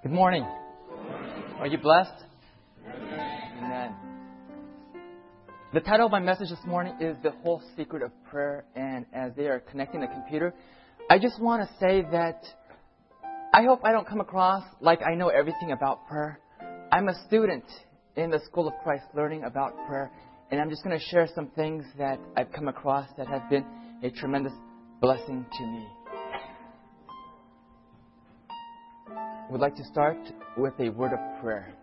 Good morning. Are you blessed? Amen. The title of my message this morning is The Whole Secret of Prayer. And as they are connecting the computer, I just want to say that I hope I don't come across like I know everything about prayer. I'm a student in the School of Christ learning about prayer. And I'm just going to share some things that I've come across that have been a tremendous blessing to me. I would like to start with a word of prayer.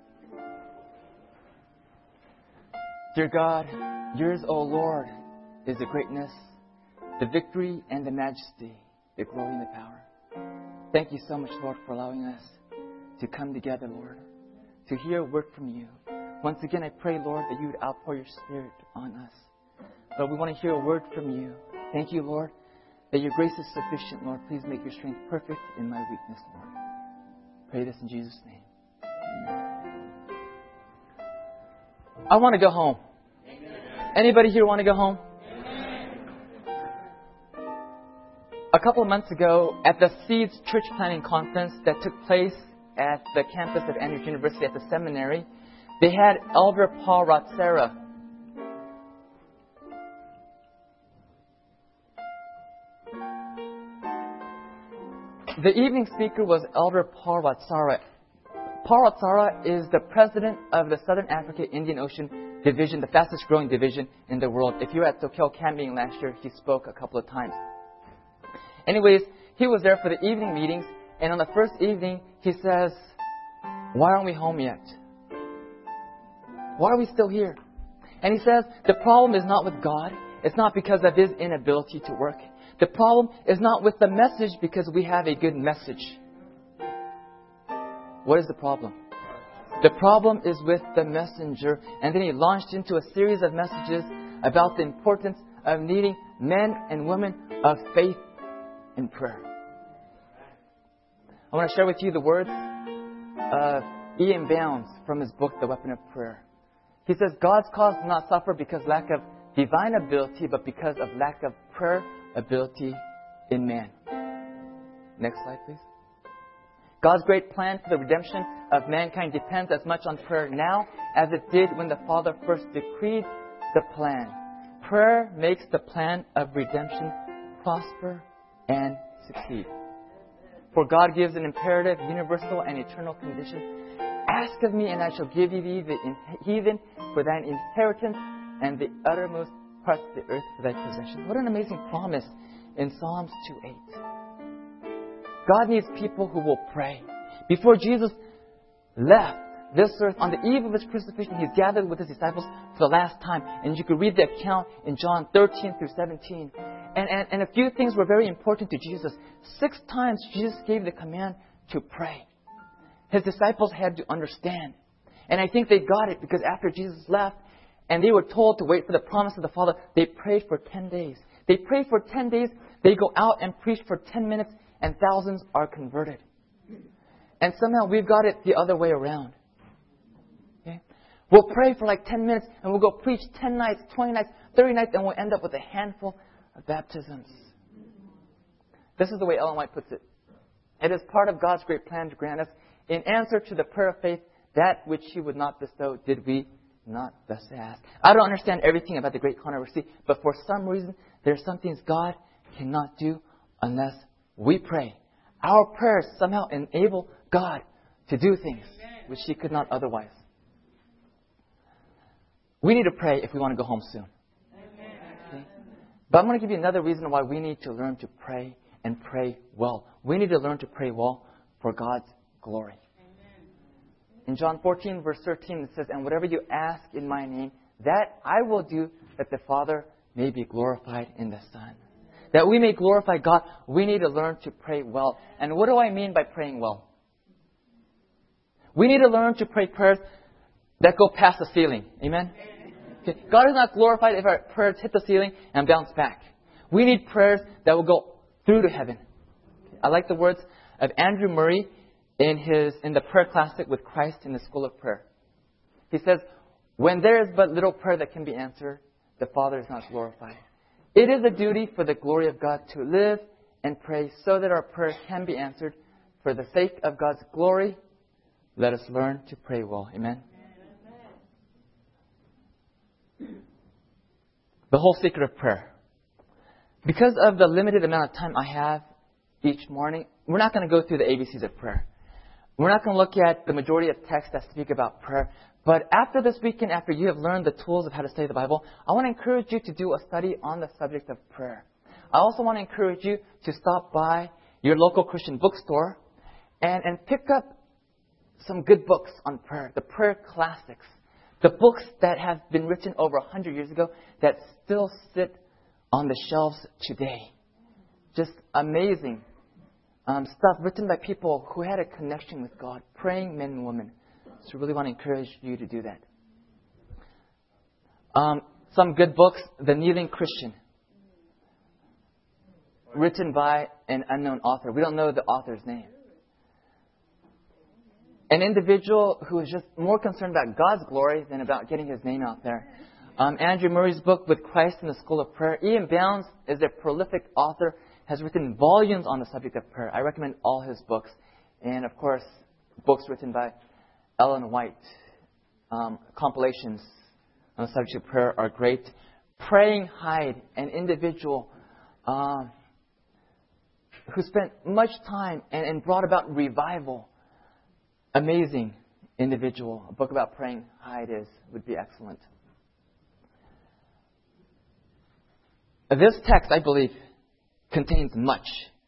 Dear God, yours, O Lord, is the greatness, the victory, and the majesty, the glory and the power. Thank you so much, Lord, for allowing us to come together, Lord, to hear a word from you. Once again, I pray, Lord, that you would outpour your Spirit on us. Lord, we want to hear a word from you. Thank you, Lord, that your grace is sufficient, Lord. Please make your strength perfect in my weakness, Lord. Pray this in Jesus' name. Amen. I want to go home. Amen. Anybody here want to go home? Amen. A couple of months ago, at the Seeds Church Planning Conference that took place at the campus of Andrews University at the seminary, they had Elder Paul Rotsera. The evening speaker was Elder Paul Rotsera. Paul Rotsera is the president of the Southern Africa Indian Ocean Division, the fastest growing division in the world. If you were at Soquel Camp meeting last year, he spoke a couple of times. Anyways, he was there for the evening meetings, and on the first evening, he says, "Why aren't we home yet? Why are we still here?" And he says, the problem is not with God. It's not because of His inability to work. The problem is not with the message because we have a good message. What is the problem? The problem is with the messenger. And then he launched into a series of messages about the importance of needing men and women of faith in prayer. I want to share with you the words of Ian Bounds from his book, The Weapon of Prayer. He says, God's cause does not suffer because of lack of divine ability, but because of lack of prayer ability in man. Next slide, please. God's great plan for the redemption of mankind depends as much on prayer now as it did when the Father first decreed the plan. Prayer makes the plan of redemption prosper and succeed. For God gives an imperative, universal, and eternal condition. Ask of me, and I shall give thee the heathen for thine inheritance, and the uttermost parts of the earth for thy possession. What an amazing promise in Psalms 2:8. God needs people who will pray. Before Jesus left this earth, on the eve of His crucifixion, He's gathered with His disciples for the last time. And you can read the account in John 13 through 17. And a few things were very important to Jesus. 6 times Jesus gave the command to pray. His disciples had to understand. And I think they got it because after Jesus left, and they were told to wait for the promise of the Father, they prayed for 10 days. They prayed for 10 days. They go out and preach for 10 minutes, and thousands are converted. And somehow we've got it the other way around. Okay? We'll pray for like 10 minutes, and we'll go preach 10 nights, 20 nights, 30 nights, and we'll end up with a handful of baptisms. This is the way Ellen White puts it. It is part of God's great plan to grant us, in answer to the prayer of faith, that which He would not bestow, did we not thus ask. I don't understand everything about the great controversy, but for some reason, there are some things God cannot do unless we pray. Our prayers somehow enable God to do things which He could not otherwise. We need to pray if we want to go home soon. Okay? But I'm going to give you another reason why we need to learn to pray and pray well. We need to learn to pray well for God's glory. In John 14, verse 13, it says, "And whatever you ask in my name, that I will do, that the Father may be glorified in the Son." That we may glorify God, we need to learn to pray well. And what do I mean by praying well? We need to learn to pray prayers that go past the ceiling. Amen? Okay. God is not glorified if our prayers hit the ceiling and bounce back. We need prayers that will go through to heaven. I like the words of Andrew Murray in the prayer classic with Christ in the School of Prayer. He says, "When there is but little prayer that can be answered, the Father is not glorified. It is a duty for the glory of God to live and pray so that our prayers can be answered for the sake of God's glory Let us learn to pray well. Amen. The whole secret of prayer. Because of the limited amount of time I have each morning, we're not going to go through the ABCs of prayer. We're not going to look at the majority of texts that speak about prayer. But after this weekend, after you have learned the tools of how to study the Bible, I want to encourage you to do a study on the subject of prayer. I also want to encourage you to stop by your local Christian bookstore and pick up some good books on prayer, the prayer classics, the books that have been written over 100 years ago that still sit on the shelves today. Just amazing stuff written by people who had a connection with God, praying men and women. So I really want to encourage you to do that. Some good books, The Kneeling Christian, written by an unknown author. We don't know the author's name. An individual who is just more concerned about God's glory than about getting his name out there. Andrew Murray's book, With Christ in the School of Prayer. Ian Bounds is a prolific author, has written volumes on the subject of prayer. I recommend all his books. And, of course, books written by Ellen White. Compilations on the subject of prayer are great. Praying Hyde, an individual who spent much time and brought about revival. Amazing individual. A book about praying Hyde would be excellent. This text, I believe, contains much.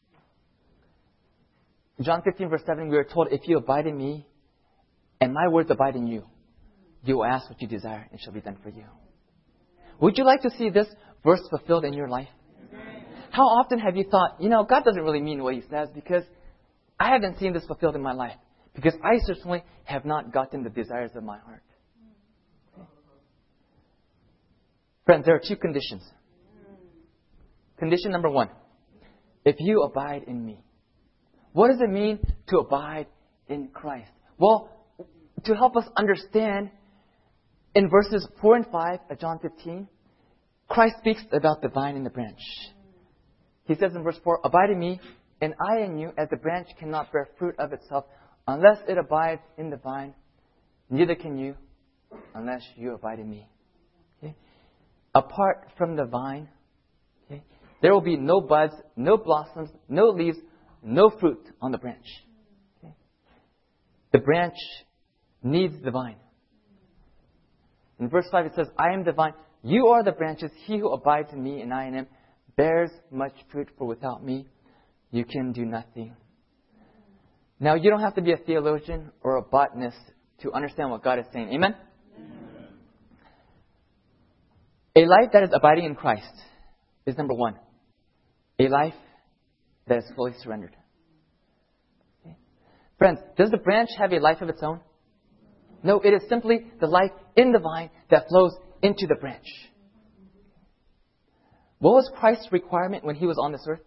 John 15, verse 7, we are told, if you abide in me and my words abide in you, you will ask what you desire and it shall be done for you. Would you like to see this verse fulfilled in your life? How often have you thought, God doesn't really mean what He says because I haven't seen this fulfilled in my life. Because I certainly have not gotten the desires of my heart. Friends, there are two conditions. Condition number one, if you abide in me. What does it mean to abide in Christ? Well, to help us understand, in verses 4 and 5 of John 15, Christ speaks about the vine and the branch. He says in verse 4, abide in me, and I in you, as the branch cannot bear fruit of itself unless it abides in the vine, neither can you unless you abide in me. Okay? Apart from the vine, okay, there will be no buds, no blossoms, no leaves, no fruit on the branch. Okay? The branch needs the vine. In verse 5 it says, I am the vine, you are the branches, he who abides in me and I in him bears much fruit, for without me you can do nothing. Now, you don't have to be a theologian or a botanist to understand what God is saying. Amen? Amen. A life that is abiding in Christ is number one. A life that is fully surrendered. Okay. Friends, does the branch have a life of its own? No, it is simply the life in the vine that flows into the branch. What was Christ's requirement when He was on this earth?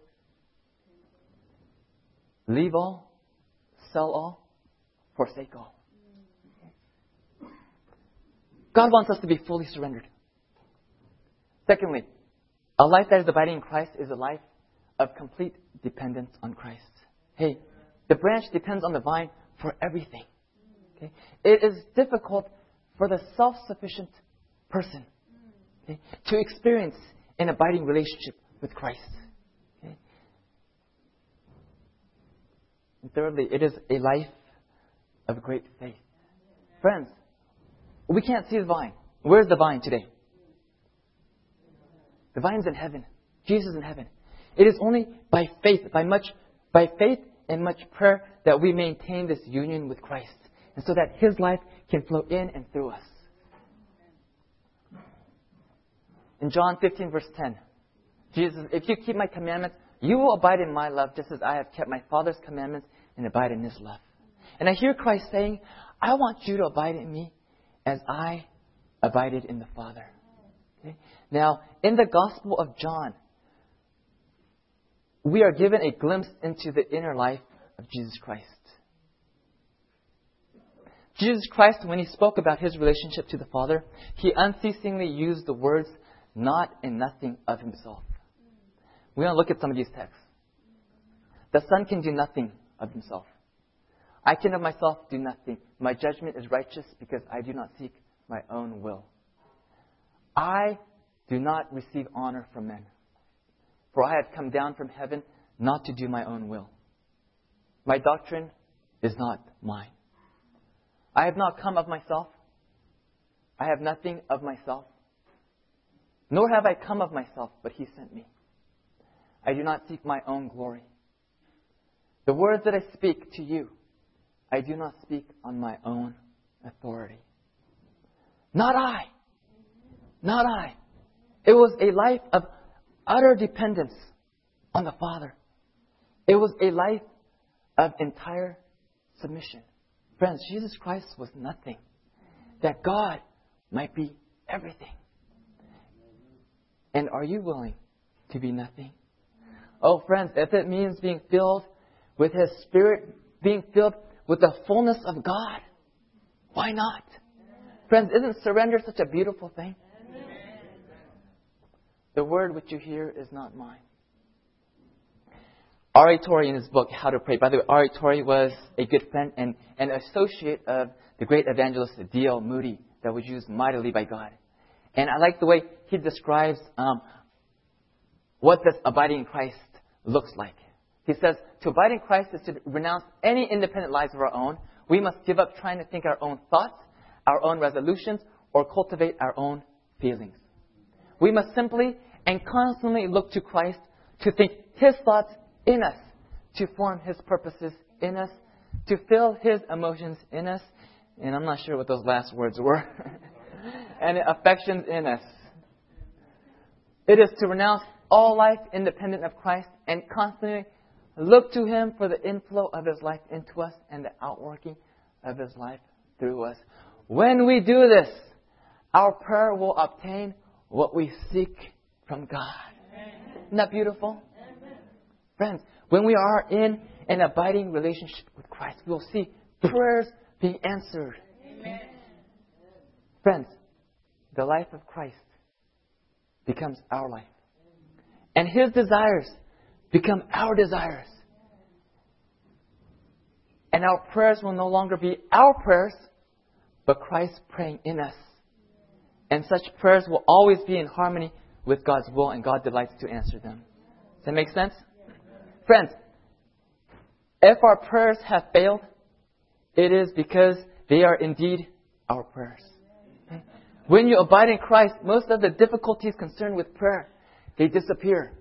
Leave all, sell all, forsake all. God wants us to be fully surrendered. Secondly, a life that is abiding in Christ is a life of complete dependence on Christ. Hey, the branch depends on the vine for everything. Okay? It is difficult for the self-sufficient person, okay, to experience an abiding relationship with Christ. Okay? And thirdly, it is a life of great faith. Friends, we can't see the vine. Where's the vine today? The vine's in heaven. Jesus is in heaven. It is only by faith and much prayer that we maintain this union with Christ. And so that His life can flow in and through us. In John 15, verse 10, Jesus says, if you keep my commandments, you will abide in my love, just as I have kept my Father's commandments and abide in His love. And I hear Christ saying, I want you to abide in me as I abided in the Father. Okay? Now, in the Gospel of John, we are given a glimpse into the inner life of Jesus Christ. Jesus Christ, when He spoke about His relationship to the Father, He unceasingly used the words, not and nothing of Himself. We want to look at some of these texts. The Son can do nothing of Himself. I can of myself do nothing. My judgment is righteous because I do not seek my own will. I do not receive honor from men, for I have come down from heaven not to do my own will. My doctrine is not mine. I have not come of myself. I have nothing of myself. Nor have I come of myself, but He sent me. I do not seek my own glory. The words that I speak to you, I do not speak on my own authority. Not I. Not I. It was a life of utter dependence on the Father. It was a life of entire submission. Friends, Jesus Christ was nothing, that God might be everything. And are you willing to be nothing? Oh, friends, if it means being filled with His Spirit, being filled with the fullness of God, why not? Friends, isn't surrender such a beautiful thing? The word which you hear is not mine. R.A. Torrey, in his book, How to Pray. By the way, R.A. Torrey was a good friend and an associate of the great evangelist D.L. Moody that was used mightily by God. And I like the way he describes what this abiding in Christ looks like. He says, to abide in Christ is to renounce any independent lives of our own. We must give up trying to think our own thoughts, our own resolutions, or cultivate our own feelings. We must simply and constantly look to Christ to think His thoughts in us, to form His purposes in us, to feel His emotions in us. And I'm not sure what those last words were. And affections in us. It is to renounce all life independent of Christ and constantly look to Him for the inflow of His life into us and the outworking of His life through us. When we do this, our prayer will obtain what we seek from God. Isn't that beautiful? Friends, when we are in an abiding relationship with Christ, we will see prayers being answered. Friends, the life of Christ becomes our life. And His desires become our desires. And our prayers will no longer be our prayers, but Christ praying in us. And such prayers will always be in harmony with God's will, and God delights to answer them. Does that make sense? Friends, if our prayers have failed, it is because they are indeed our prayers. Okay? When you abide in Christ, most of the difficulties concerned with prayer, they disappear.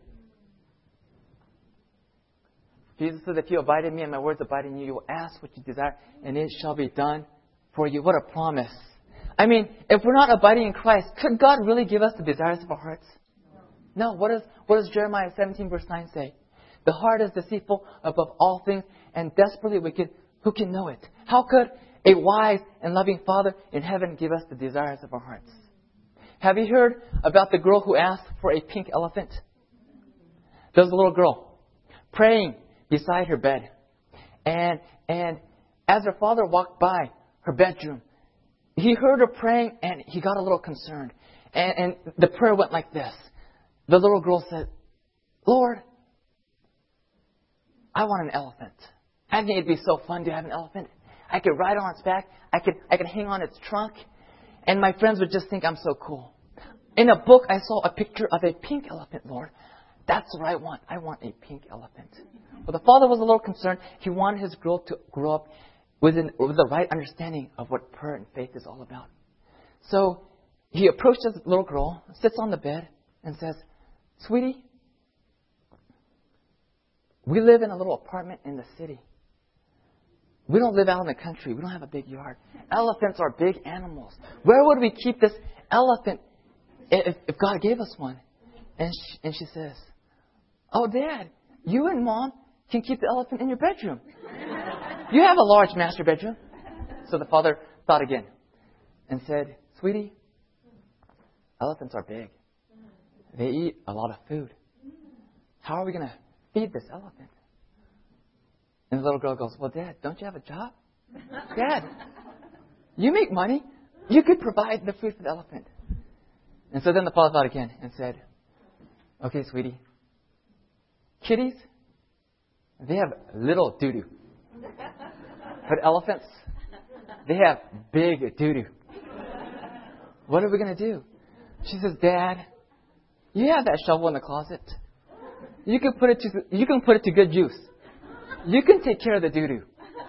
Jesus said, if you abide in me and my words abide in you, you will ask what you desire, and it shall be done for you. What a promise. I mean, if we're not abiding in Christ, could God really give us the desires of our hearts? No. What does Jeremiah 17 verse 9 say? The heart is deceitful above all things and desperately wicked. Who can know it? How could a wise and loving Father in heaven give us the desires of our hearts? Have you heard about the girl who asked for a pink elephant? There was a little girl praying beside her bed. And as her father walked by her bedroom, he heard her praying and he got a little concerned. And the prayer went like this. The little girl said, Lord, I want an elephant. I think it'd be so fun to have an elephant. I could ride on its back. I could hang on its trunk. And my friends would just think I'm so cool. In a book, I saw a picture of a pink elephant, Lord. That's what I want. I want a pink elephant. Well, the father was a little concerned. He wanted his girl to grow up with the right understanding of what prayer and faith is all about. So he approached this little girl, sits on the bed, and says, Sweetie, we live in a little apartment in the city. We don't live out in the country. We don't have a big yard. Elephants are big animals. Where would we keep this elephant if God gave us one? And she says, Oh, Dad, you and Mom can keep the elephant in your bedroom. You have a large master bedroom. So the father thought again and said, Sweetie, elephants are big. They eat a lot of food. How are we going to feed this elephant? And the little girl goes, Well, Dad, don't you have a job? Dad, you make money. You could provide the food for the elephant. And so then the father thought again and said, Okay, sweetie, kitties, they have little doo-doo. But elephants, they have big doo-doo. What are we going to do? She says, Dad, you have that shovel in the closet. You can put it to good use. You can take care of the doo-doo.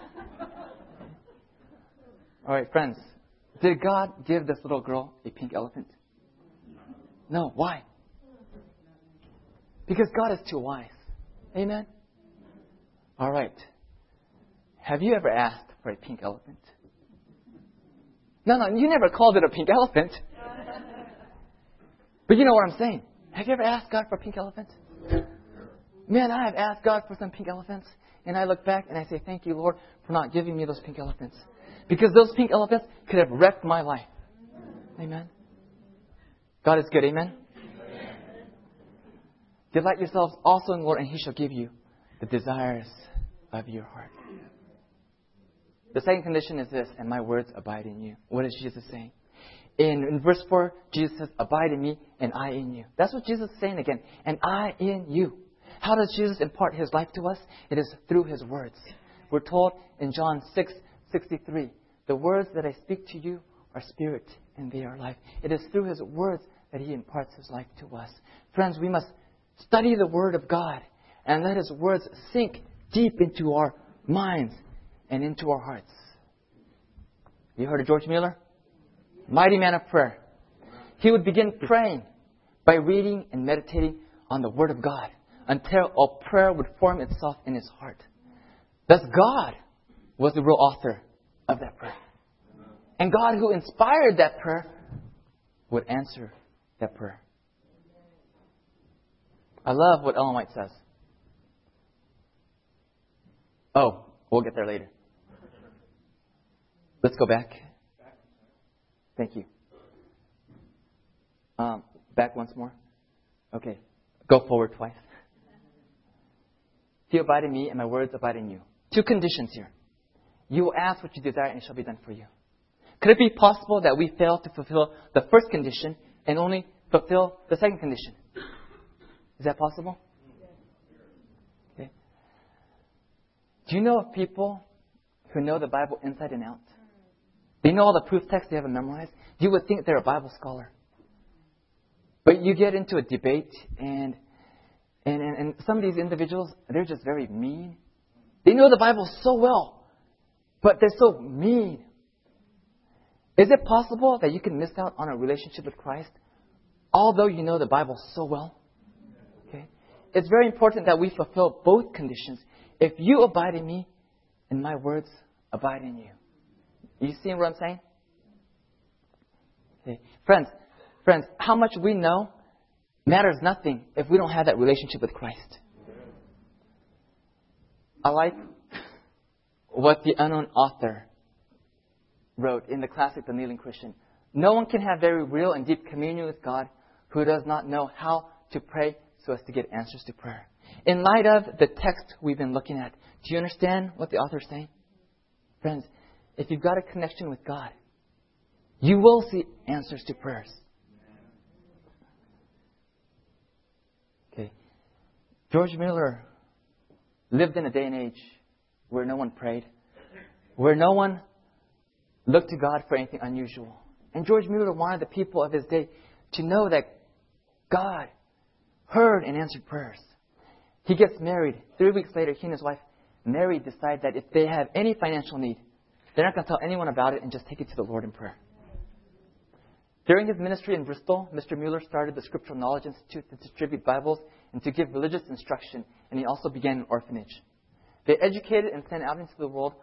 All right, friends. Did God give this little girl a pink elephant? No. Why? Because God is too wise. Amen? All right. Have you ever asked for a pink elephant? No, you never called it a pink elephant. But you know what I'm saying. Have you ever asked God for a pink elephant? Man, I have asked God for some pink elephants. And I look back and I say, thank you, Lord, for not giving me those pink elephants. Because those pink elephants could have wrecked my life. Amen. God is good. Amen. Delight yourselves also in the Lord, and He shall give you the desires of your heart. The second condition is this, and my words abide in you. What is Jesus saying? In verse 4, Jesus says, abide in me and I in you. That's what Jesus is saying again. And I in you. How does Jesus impart His life to us? It is through His words. We're told in John 6:63, the words that I speak to you are spirit and they are life. It is through His words that He imparts His life to us. Friends, we must study the Word of God and let His words sink deep into our minds and into our hearts. You heard of George Mueller? Mighty man of prayer. He would begin praying by reading and meditating on the Word of God until a prayer would form itself in his heart. Thus God was the real author of that prayer. And God who inspired that prayer would answer that prayer. I love what Ellen White says. Oh, we'll get there later. Let's go back. Thank you. Back once more. Okay. Go forward twice. If you abide in me and my words abide in you. Two conditions here. You will ask what you desire and it shall be done for you. Could it be possible that we fail to fulfill the first condition and only fulfill the second condition? Is that possible? Okay. Do you know of people who know the Bible inside and out? They know all the proof texts, they have them memorized. You would think they're a Bible scholar. But you get into a debate and some of these individuals, they're just very mean. They know the Bible so well, but they're so mean. Is it possible that you can miss out on a relationship with Christ, although you know the Bible so well? Okay. It's very important that we fulfill both conditions. If you abide in me, and my words abide in you. You see what I'm saying? Okay. Friends, how much we know matters nothing if we don't have that relationship with Christ. I like what the unknown author wrote in the classic The Kneeling Christian. No one can have very real and deep communion with God who does not know how to pray so as to get answers to prayer. In light of the text we've been looking at, do you understand what the author is saying? Friends, if you've got a connection with God, you will see answers to prayers. Okay. George Mueller lived in a day and age where no one prayed, where no one looked to God for anything unusual. And George Mueller wanted the people of his day to know that God heard and answered prayers. He gets married. 3 weeks later, he and his wife, Mary, decide that if they have any financial need, they're not going to tell anyone about it and just take it to the Lord in prayer. During his ministry in Bristol, Mr. Mueller started the Scriptural Knowledge Institute to distribute Bibles and to give religious instruction, and he also began an orphanage. They educated and sent out into the world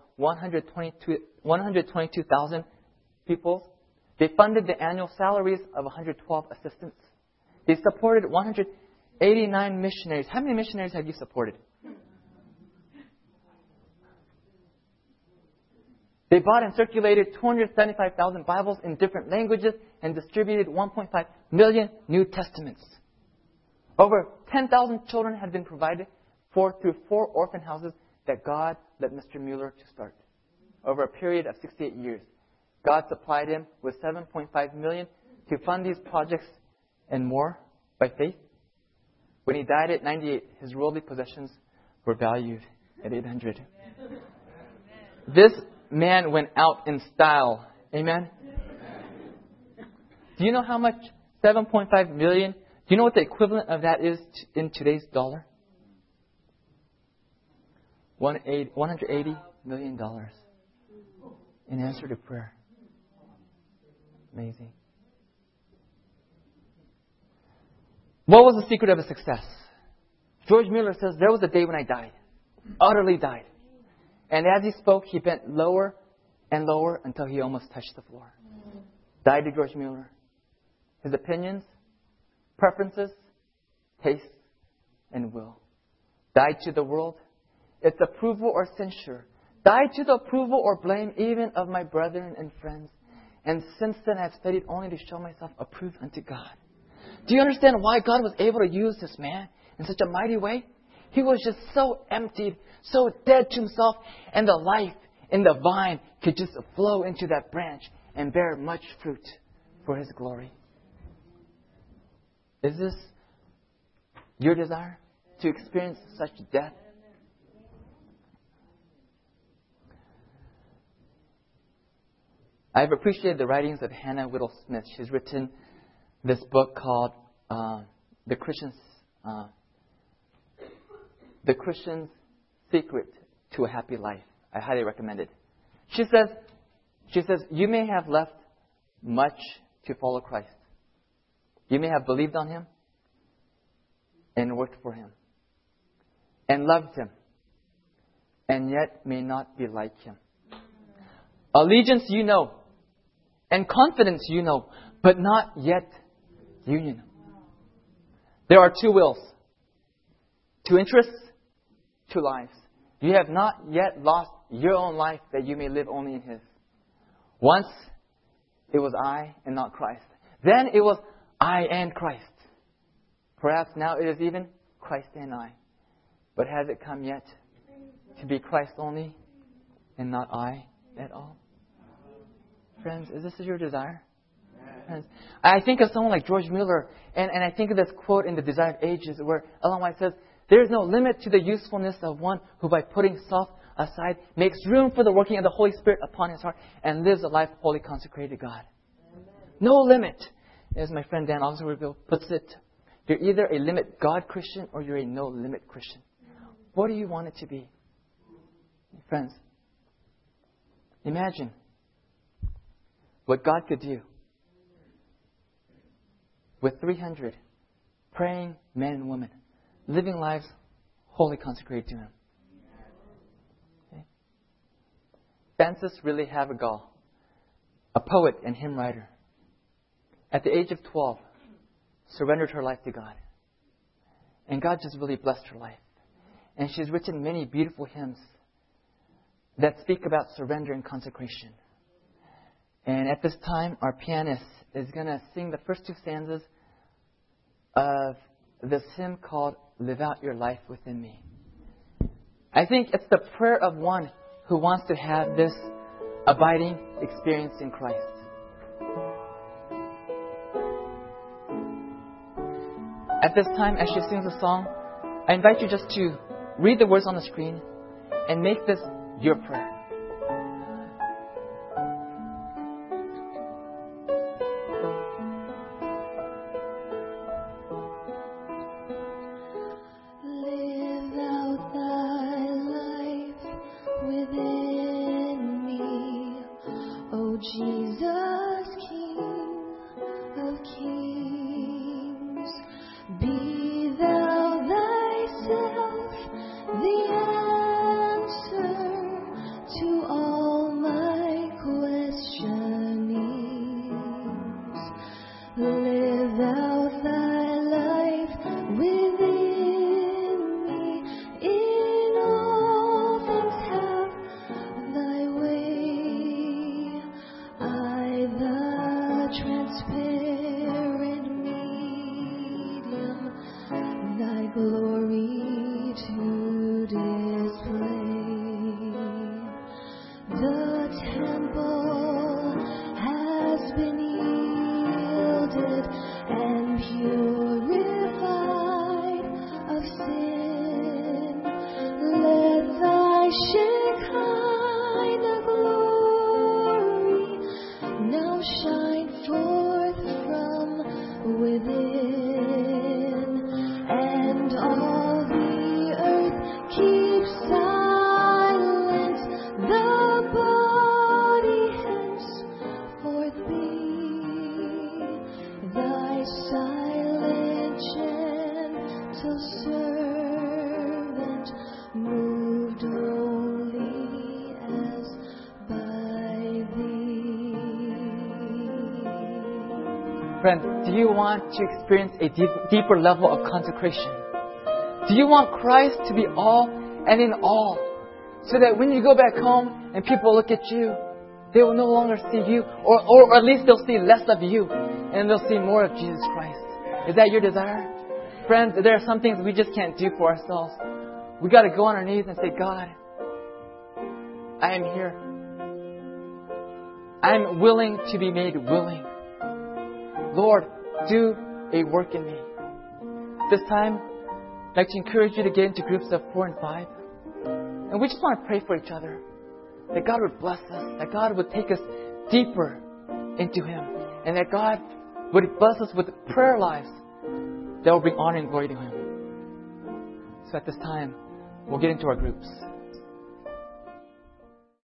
122,000 people. They funded the annual salaries of 112 assistants. They supported 189 missionaries. How many missionaries have you supported? They bought and circulated 275,000 Bibles in different languages and distributed 1.5 million New Testaments. Over 10,000 children had been provided for through 4 orphan houses that God led Mr. Mueller to start. Over a period of 68 years, God supplied him with $7.5 million to fund these projects and more by faith. When he died at 98, his worldly possessions were valued at $800. This man went out in style. Amen? Do you know how much 7.5 million? Do you know what the equivalent of that is in today's dollar? $180 million in answer to prayer. Amazing. What was the secret of his success? George Mueller says, there was a day when I died. Utterly died. And as he spoke, he bent lower and lower until he almost touched the floor. Died to George Mueller. His opinions, preferences, tastes, and will. Died to the world, its approval or censure. Died to the approval or blame even of my brethren and friends. And since then I have studied only to show myself approved unto God. Do you understand why God was able to use this man in such a mighty way? He was just so emptied, so dead to himself, and the life in the vine could just flow into that branch and bear much fruit for His glory. Is this your desire, to experience such death? I've appreciated the writings of Hannah Whittle Smith. She's written this book called The Christian's Secret to a Happy Life. I highly recommend it. She says, you may have left much to follow Christ. You may have believed on Him and worked for Him and loved Him, and yet may not be like Him. Allegiance you know, and confidence you know, but not yet union. There are two wills, two interests, two lives. You have not yet lost your own life that you may live only in His. Once it was I and not Christ. Then it was I and Christ. Perhaps now it is even Christ and I. But has it come yet to be Christ only and not I at all? Friends, is this your desire? Friends, I think of someone like George Mueller, and I think of this quote in The Desire of Ages where Ellen White says, there is no limit to the usefulness of one who by putting self aside makes room for the working of the Holy Spirit upon his heart and lives a life wholly consecrated to God. No limit. As my friend Dan Oxford puts it, you're either a limit God Christian or you're a no limit Christian. What do you want it to be? Friends, imagine what God could do with 300 praying men and women, living lives wholly consecrated to Him. Okay. Francis Ridley Havergal, a poet and hymn writer, at the age of 12, surrendered her life to God. And God just really blessed her life. And she's written many beautiful hymns that speak about surrender and consecration. And at this time, our pianist is going to sing the first two stanzas of this hymn called Live Out Your Life Within Me. I think it's the prayer of one who wants to have this abiding experience in Christ. At this time, as she sings the song, I invite you just to read the words on the screen and make this your prayer. Shekinah glory. gentle servant, moved only as by thee. Friends, do you want to experience a deeper level of consecration? Do you want Christ to be all and in all? So that when you go back home and people look at you, they will no longer see you, or at least they'll see less of you, and they'll see more of Jesus Christ. Is that your desire? Friends, there are some things we just can't do for ourselves. We got to go on our knees and say, God, I am here. I am willing to be made willing. Lord, do a work in me. This time, I'd like to encourage you to get into groups of 4 and 5. And we just want to pray for each other. That God would bless us. That God would take us deeper into Him. And that God would bless us with prayer lives that will bring honor and glory to Him. So at this time, we'll get into our groups.